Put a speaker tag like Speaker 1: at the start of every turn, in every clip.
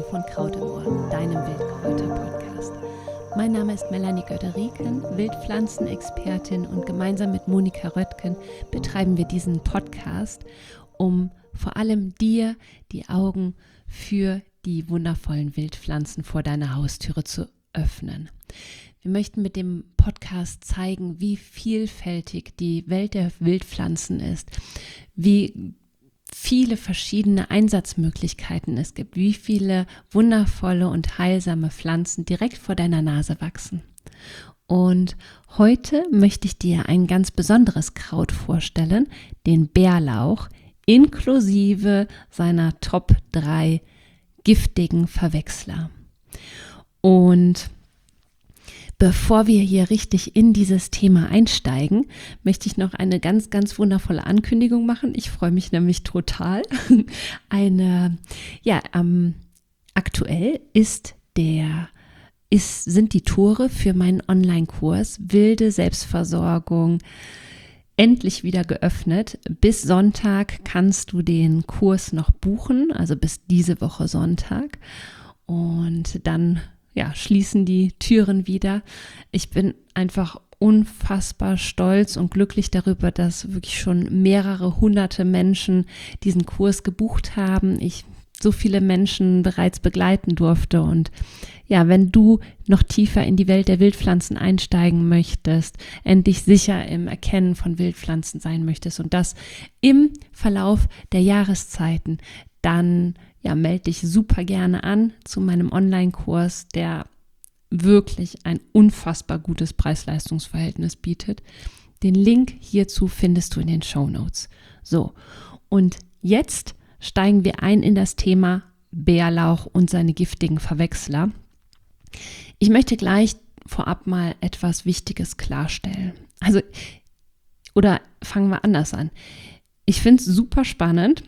Speaker 1: von Kraut im Ohr, deinem Wildkräuter-Podcast. Mein Name ist Melanie Göderiken, Wildpflanzenexpertin, und gemeinsam mit Monika Röttgen betreiben wir diesen Podcast, um vor allem dir die Augen für die wundervollen Wildpflanzen vor deiner Haustüre zu öffnen. Wir möchten mit dem Podcast zeigen, wie vielfältig die Welt der Wildpflanzen ist, wie viele verschiedene Einsatzmöglichkeiten es gibt, wie viele wundervolle und heilsame Pflanzen direkt vor deiner Nase wachsen. Und heute möchte ich dir ein ganz besonderes Kraut vorstellen, den Bärlauch, inklusive seiner Top 3 giftigen Verwechsler. Und bevor wir hier richtig in dieses Thema einsteigen, möchte ich noch eine ganz, ganz wundervolle Ankündigung machen. Ich freue mich nämlich total. Aktuell sind die Tore für meinen Online-Kurs Wilde Selbstversorgung endlich wieder geöffnet. Bis Sonntag kannst du den Kurs noch buchen, also bis diese Woche Sonntag. Und dann schließen die Türen wieder. Ich bin einfach unfassbar stolz und glücklich darüber, dass wirklich schon mehrere hunderte Menschen diesen Kurs gebucht haben. Ich so viele Menschen bereits begleiten durfte. Und ja, wenn du noch tiefer in die Welt der Wildpflanzen einsteigen möchtest, endlich sicher im Erkennen von Wildpflanzen sein möchtest und das im Verlauf der Jahreszeiten, dann melde dich super gerne an zu meinem Online-Kurs, der wirklich ein unfassbar gutes Preis-Leistungs-Verhältnis bietet. Den Link hierzu findest du in den Shownotes. So, und jetzt steigen wir ein in das Thema Bärlauch und seine giftigen Verwechsler. Ich möchte gleich vorab mal etwas Wichtiges klarstellen. Oder fangen wir anders an. Ich finde es super spannend,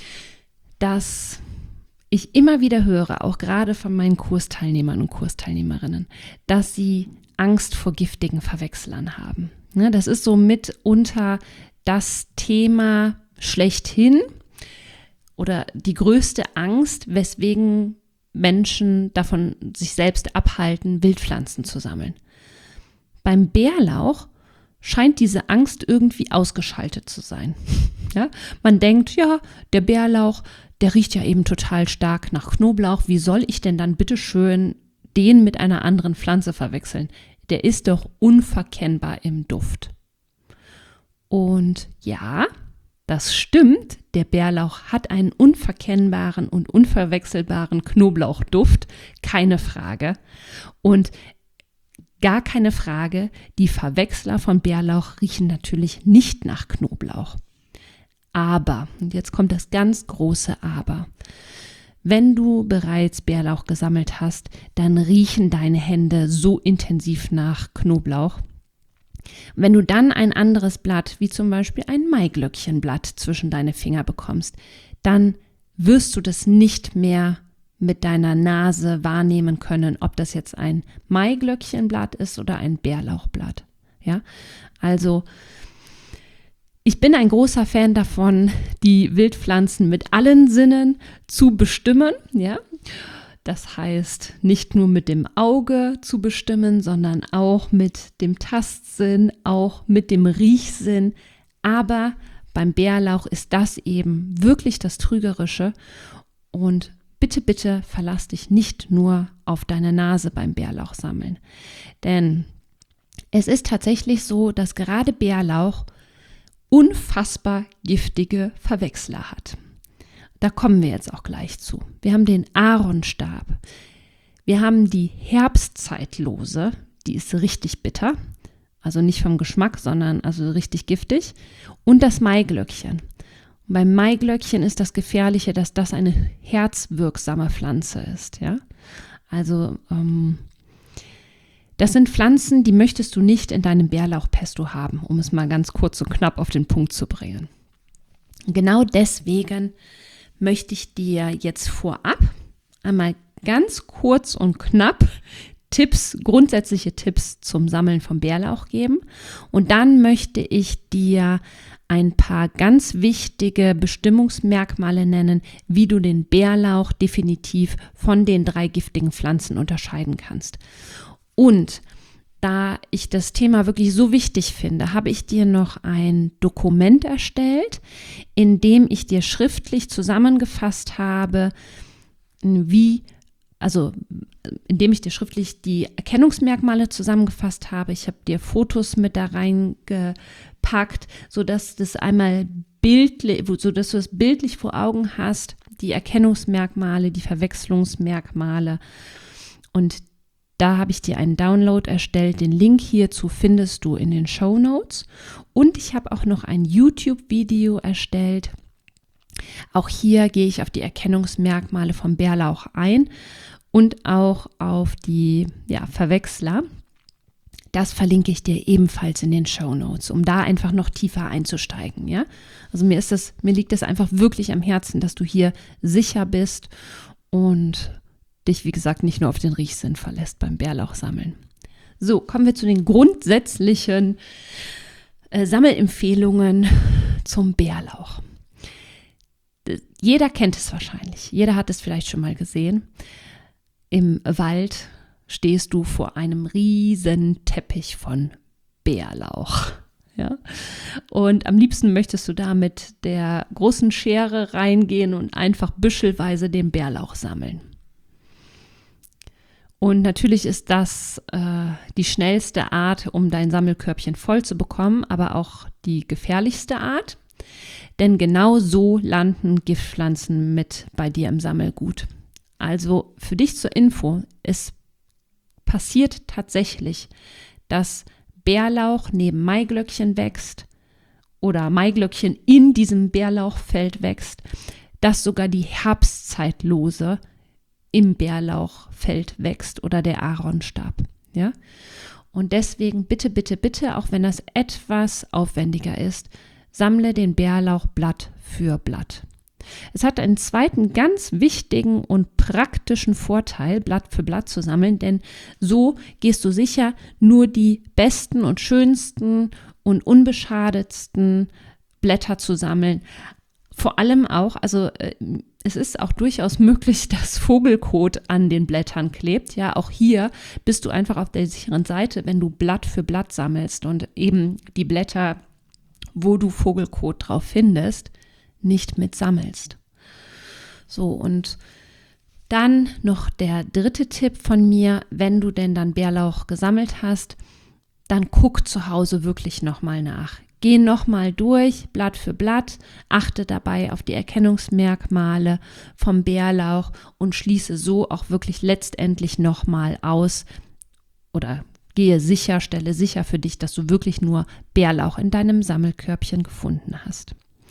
Speaker 1: dass ich immer wieder höre, auch gerade von meinen Kursteilnehmern und Kursteilnehmerinnen, dass sie Angst vor giftigen Verwechslern haben. Das ist so mitunter das Thema schlechthin oder die größte Angst, weswegen Menschen davon sich selbst abhalten, Wildpflanzen zu sammeln. Beim Bärlauch scheint diese Angst irgendwie ausgeschaltet zu sein. Ja, man denkt, der Bärlauch, der riecht ja eben total stark nach Knoblauch. Wie soll ich denn dann bitteschön den mit einer anderen Pflanze verwechseln? Der ist doch unverkennbar im Duft. Und ja, das stimmt. Der Bärlauch hat einen unverkennbaren und unverwechselbaren Knoblauchduft. Keine Frage. Und gar keine Frage, die Verwechsler von Bärlauch riechen natürlich nicht nach Knoblauch. Aber, und jetzt kommt das ganz große Aber, wenn du bereits Bärlauch gesammelt hast, dann riechen deine Hände so intensiv nach Knoblauch. Wenn du dann ein anderes Blatt, wie zum Beispiel ein Maiglöckchenblatt, zwischen deine Finger bekommst, dann wirst du das nicht mehr mit deiner Nase wahrnehmen können, ob das jetzt ein Maiglöckchenblatt ist oder ein Bärlauchblatt. Ja, also ich bin ein großer Fan davon, die Wildpflanzen mit allen Sinnen zu bestimmen. Ja, das heißt, nicht nur mit dem Auge zu bestimmen, sondern auch mit dem Tastsinn, auch mit dem Riechsinn. Aber beim Bärlauch ist das eben wirklich das Trügerische. Und bitte, bitte verlass dich nicht nur auf deine Nase beim Bärlauchsammeln. Denn es ist tatsächlich so, dass gerade Bärlauch unfassbar giftige Verwechsler hat. Da kommen wir jetzt auch gleich zu. Wir haben den Aaronstab. Wir haben die Herbstzeitlose, die ist richtig bitter. Also nicht vom Geschmack, sondern also richtig giftig. Und das Maiglöckchen. Und beim Maiglöckchen ist das Gefährliche, dass das eine herzwirksame Pflanze ist. Ja? Also das sind Pflanzen, die möchtest du nicht in deinem Bärlauchpesto haben, um es mal ganz kurz und knapp auf den Punkt zu bringen. Genau deswegen möchte ich dir jetzt vorab einmal ganz kurz und knapp grundsätzliche Tipps zum Sammeln von Bärlauch geben. Und dann möchte ich dir ein paar ganz wichtige Bestimmungsmerkmale nennen, wie du den Bärlauch definitiv von den 3 giftigen Pflanzen unterscheiden kannst. Und da ich das Thema wirklich so wichtig finde, habe ich dir noch ein Dokument erstellt, in dem ich dir schriftlich zusammengefasst habe, indem ich dir schriftlich die Erkennungsmerkmale zusammengefasst habe. Ich habe dir Fotos mit da reingepackt, sodass du das bildlich vor Augen hast, die Erkennungsmerkmale, die Verwechslungsmerkmale. Und da habe ich dir einen Download erstellt. Den Link hierzu findest du in den Shownotes. Und ich habe auch noch ein YouTube-Video erstellt. Auch hier gehe ich auf die Erkennungsmerkmale vom Bärlauch ein und auch auf die Verwechsler. Das verlinke ich dir ebenfalls in den Shownotes, um da einfach noch tiefer einzusteigen. Ja? Also mir liegt es einfach wirklich am Herzen, dass du hier sicher bist und dich, wie gesagt, nicht nur auf den Riechsinn verlässt beim Bärlauchsammeln. So, kommen wir zu den grundsätzlichen Sammelempfehlungen zum Bärlauch. Jeder kennt es wahrscheinlich. Jeder hat es vielleicht schon mal gesehen. Im Wald stehst du vor einem riesen Teppich von Bärlauch. Ja? Und am liebsten möchtest du da mit der großen Schere reingehen und einfach büschelweise den Bärlauch sammeln. Und natürlich ist das die schnellste Art, um dein Sammelkörbchen voll zu bekommen, aber auch die gefährlichste Art. Denn genau so landen Giftpflanzen mit bei dir im Sammelgut. Also für dich zur Info, es passiert tatsächlich, dass Bärlauch neben Maiglöckchen wächst oder Maiglöckchen in diesem Bärlauchfeld wächst, dass sogar die Herbstzeitlose im Bärlauchfeld wächst oder der Aaronstab. Ja? Und deswegen bitte, bitte, bitte, auch wenn das etwas aufwendiger ist, sammle den Bärlauch Blatt für Blatt. Es hat einen zweiten ganz wichtigen und praktischen Vorteil, Blatt für Blatt zu sammeln, denn so gehst du sicher, nur die besten und schönsten und unbeschadetsten Blätter zu sammeln. Vor allem auch, es ist auch durchaus möglich, dass Vogelkot an den Blättern klebt. Ja, auch hier bist du einfach auf der sicheren Seite, wenn du Blatt für Blatt sammelst und eben die Blätter, wo du Vogelkot drauf findest, nicht mit sammelst. So, und dann noch der dritte Tipp von mir, wenn du denn dann Bärlauch gesammelt hast, dann guck zu Hause wirklich nochmal nach. Geh nochmal durch, Blatt für Blatt, achte dabei auf die Erkennungsmerkmale vom Bärlauch und schließe so auch wirklich letztendlich nochmal aus oder stelle sicher für dich, dass du wirklich nur Bärlauch in deinem Sammelkörbchen gefunden hast.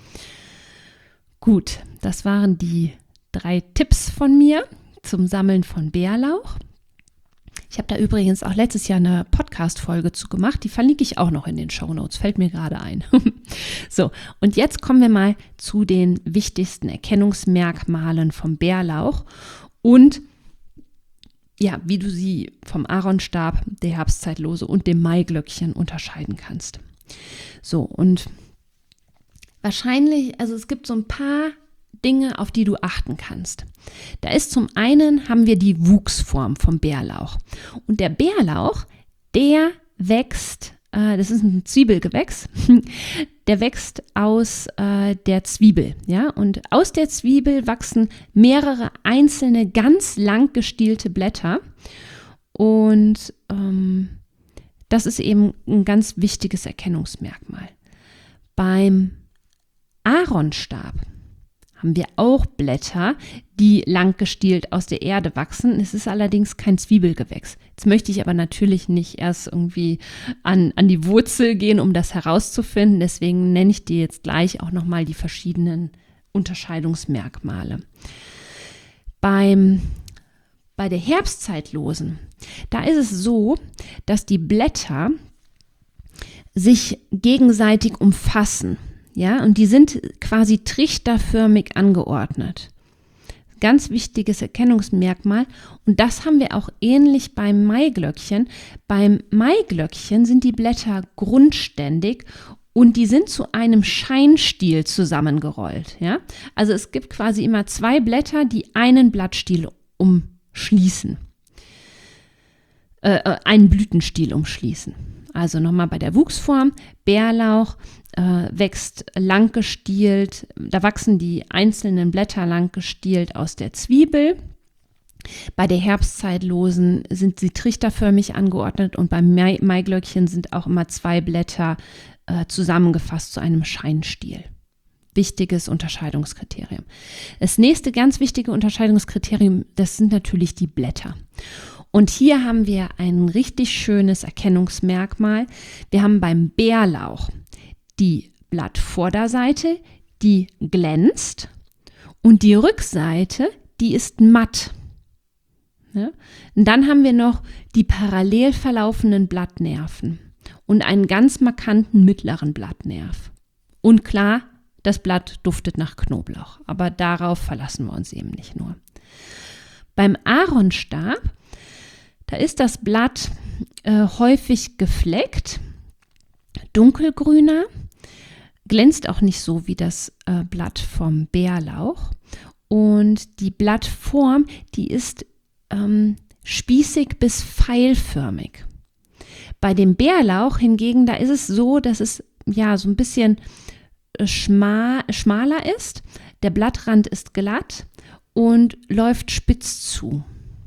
Speaker 1: Gut, das waren die 3 Tipps von mir zum Sammeln von Bärlauch. Ich habe da übrigens auch letztes Jahr eine Podcast-Folge zu gemacht, die verlinke ich auch noch in den Shownotes, fällt mir gerade ein. So, und jetzt kommen wir mal zu den wichtigsten Erkennungsmerkmalen vom Bärlauch und ja, wie du sie vom Aaronstab, der Herbstzeitlose und dem Maiglöckchen unterscheiden kannst. So, und wahrscheinlich, es gibt so ein paar Dinge, auf die du achten kannst. Da ist zum einen, haben wir die Wuchsform vom Bärlauch. Und der Bärlauch, der wächst, das ist ein Zwiebelgewächs, der wächst aus der Zwiebel. Ja? Und aus der Zwiebel wachsen mehrere einzelne, ganz lang gestielte Blätter. Und das ist eben ein ganz wichtiges Erkennungsmerkmal. Beim Aaronstab haben wir auch Blätter, die lang gestielt aus der Erde wachsen. Es ist allerdings kein Zwiebelgewächs. Jetzt möchte ich aber natürlich nicht erst irgendwie an die Wurzel gehen, um das herauszufinden. Deswegen nenne ich dir jetzt gleich auch nochmal die verschiedenen Unterscheidungsmerkmale. Bei der Herbstzeitlosen, da ist es so, dass die Blätter sich gegenseitig umfassen. Ja, und die sind quasi trichterförmig angeordnet. Ganz wichtiges Erkennungsmerkmal. Und das haben wir auch ähnlich beim Maiglöckchen. Beim Maiglöckchen sind die Blätter grundständig und die sind zu einem Scheinstiel zusammengerollt. Ja? Also es gibt quasi immer 2 Blätter, die einen Blattstiel umschließen, einen Blütenstiel umschließen. Also nochmal bei der Wuchsform, Bärlauch wächst langgestielt, da wachsen die einzelnen Blätter langgestielt aus der Zwiebel. Bei der Herbstzeitlosen sind sie trichterförmig angeordnet und beim Maiglöckchen sind auch immer 2 Blätter zusammengefasst zu einem Scheinstiel. Wichtiges Unterscheidungskriterium. Das nächste ganz wichtige Unterscheidungskriterium, das sind natürlich die Blätter. Und hier haben wir ein richtig schönes Erkennungsmerkmal. Wir haben beim Bärlauch die Blattvorderseite, die glänzt und die Rückseite, die ist matt. Ja? Und dann haben wir noch die parallel verlaufenden Blattnerven und einen ganz markanten mittleren Blattnerv. Und klar, das Blatt duftet nach Knoblauch, aber darauf verlassen wir uns eben nicht nur. Beim Aaronstab, da ist das Blatt häufig gefleckt, dunkelgrüner, glänzt auch nicht so wie das Blatt vom Bärlauch. Und die Blattform, die ist spießig bis pfeilförmig. Bei dem Bärlauch hingegen, da ist es so, dass es ja so ein bisschen schmaler ist. Der Blattrand ist glatt und läuft spitz zu.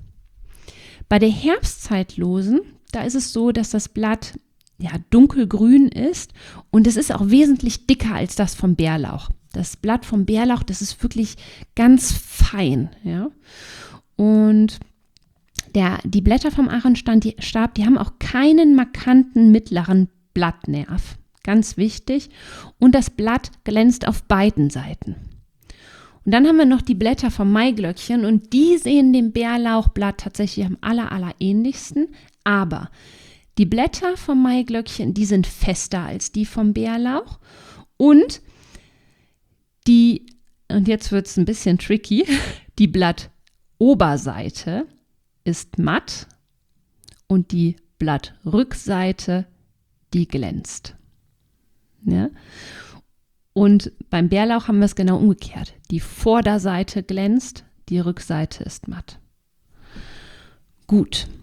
Speaker 1: Bei der Herbstzeitlosen, da ist es so, dass das Blatt ja dunkelgrün ist und es ist auch wesentlich dicker als das vom Bärlauch. Das Blatt vom Bärlauch, das ist wirklich ganz fein, ja. Und die Blätter vom Aaronstab, die haben auch keinen markanten mittleren Blattnerv. Ganz wichtig. Und das Blatt glänzt auf beiden Seiten. Und dann haben wir noch die Blätter vom Maiglöckchen und die sehen dem Bärlauchblatt tatsächlich am allerähnlichsten. Aber die Blätter vom Maiglöckchen, die sind fester als die vom Bärlauch. Und jetzt wird es ein bisschen tricky, die Blattoberseite ist matt und die Blattrückseite, die glänzt. Ja? Und beim Bärlauch haben wir es genau umgekehrt. Die Vorderseite glänzt, die Rückseite ist matt. Gut.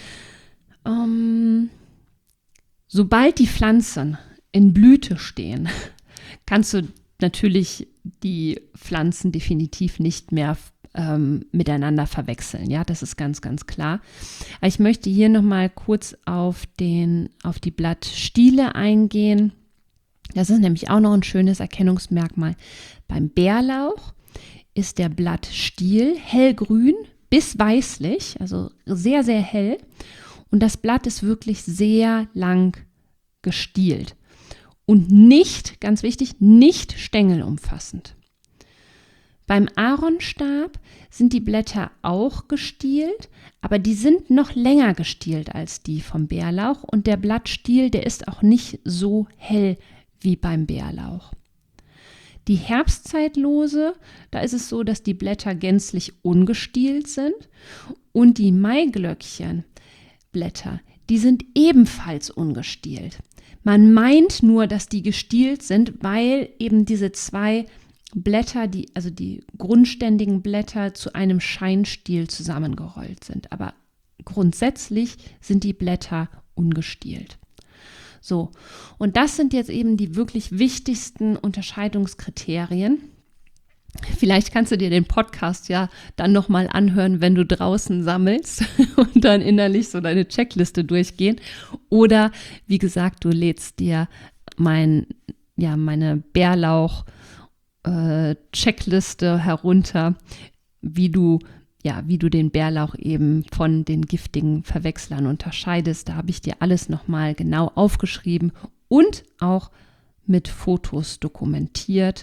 Speaker 1: Sobald die Pflanzen in Blüte stehen, kannst du natürlich die Pflanzen definitiv nicht mehr miteinander verwechseln. Ja, das ist ganz, ganz klar. Aber ich möchte hier nochmal kurz auf die Blattstiele eingehen. Das ist nämlich auch noch ein schönes Erkennungsmerkmal. Beim Bärlauch ist der Blattstiel hellgrün bis weißlich, also sehr, sehr hell. Und das Blatt ist wirklich sehr lang gestielt. Und nicht, ganz wichtig, nicht stängelumfassend. Beim Aaronstab sind die Blätter auch gestielt, aber die sind noch länger gestielt als die vom Bärlauch und der Blattstiel, der ist auch nicht so hell wie beim Bärlauch. Die Herbstzeitlose, da ist es so, dass die Blätter gänzlich ungestielt sind und die Maiglöckchenblätter, die sind ebenfalls ungestielt. Man meint nur, dass die gestielt sind, weil eben diese 2 Blätter, also die grundständigen Blätter zu einem Scheinstiel zusammengerollt sind. Aber grundsätzlich sind die Blätter ungestielt. So, und das sind jetzt eben die wirklich wichtigsten Unterscheidungskriterien. Vielleicht kannst du dir den Podcast ja dann nochmal anhören, wenn du draußen sammelst und dann innerlich so deine Checkliste durchgehen. Oder wie gesagt, du lädst dir meine Bärlauch Checkliste herunter, wie du den Bärlauch eben von den giftigen Verwechslern unterscheidest. Da habe ich dir alles nochmal genau aufgeschrieben und auch mit Fotos dokumentiert.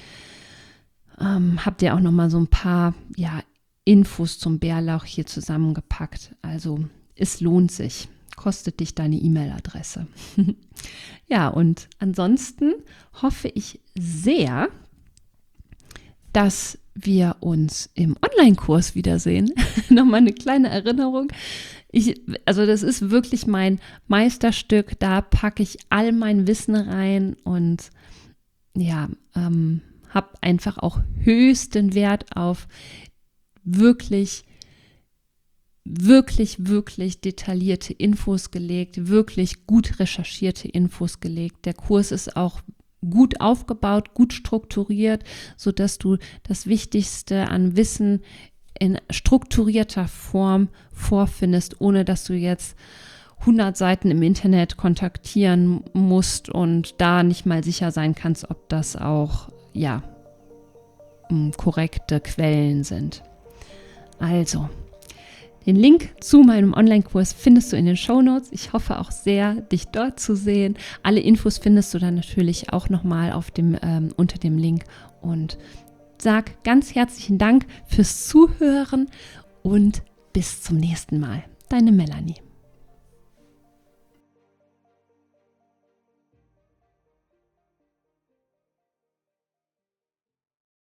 Speaker 1: Habt ihr auch nochmal so ein paar Infos zum Bärlauch hier zusammengepackt. Also es lohnt sich. Kostet dich deine E-Mail-Adresse. Ja, und ansonsten hoffe ich sehr, dass wir uns im Online-Kurs wiedersehen. Nochmal eine kleine Erinnerung. Also das ist wirklich mein Meisterstück. Da packe ich all mein Wissen rein und ja, habe einfach auch höchsten Wert auf wirklich detaillierte Infos gelegt, wirklich gut recherchierte Infos gelegt. Der Kurs ist auch gut aufgebaut, gut strukturiert, sodass du das Wichtigste an Wissen in strukturierter Form vorfindest, ohne dass du jetzt 100 Seiten im Internet kontaktieren musst und da nicht mal sicher sein kannst, ob das auch, ja, korrekte Quellen sind. Also, den Link zu meinem Online-Kurs findest du in den Shownotes. Ich hoffe auch sehr, dich dort zu sehen. Alle Infos findest du dann natürlich auch nochmal unter dem Link. Und sag ganz herzlichen Dank fürs Zuhören und bis zum nächsten Mal. Deine Melanie.